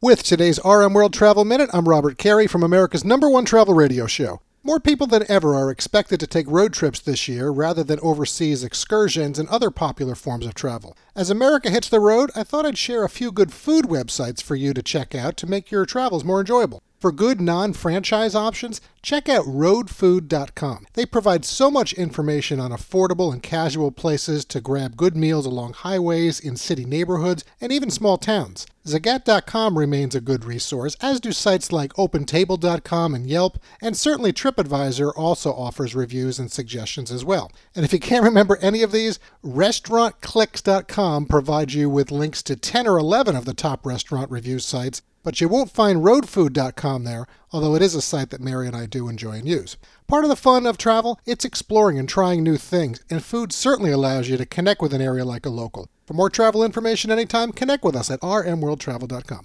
With today's RM World Travel Minute, I'm Robert Carey from America's #1 travel radio show. More people than ever are expected to take road trips this year rather than overseas excursions and other popular forms of travel. As America hits the road, I thought I'd share a few good food websites for you to check out to make your travels more enjoyable. For good non-franchise options, check out roadfood.com. They provide so much information on affordable and casual places to grab good meals along highways, in city neighborhoods, and even small towns. Zagat.com remains a good resource, as do sites like OpenTable.com and Yelp, and certainly TripAdvisor also offers reviews and suggestions as well. And if you can't remember any of these, RestaurantClicks.com provides you with links to 10 or 11 of the top restaurant review sites, but you won't find roadfood.com there, although it is a site that Mary and I do enjoy and use. Part of the fun of travel, it's exploring and trying new things, and food certainly allows you to connect with an area like a local. For more travel information anytime, connect with us at rmworldtravel.com.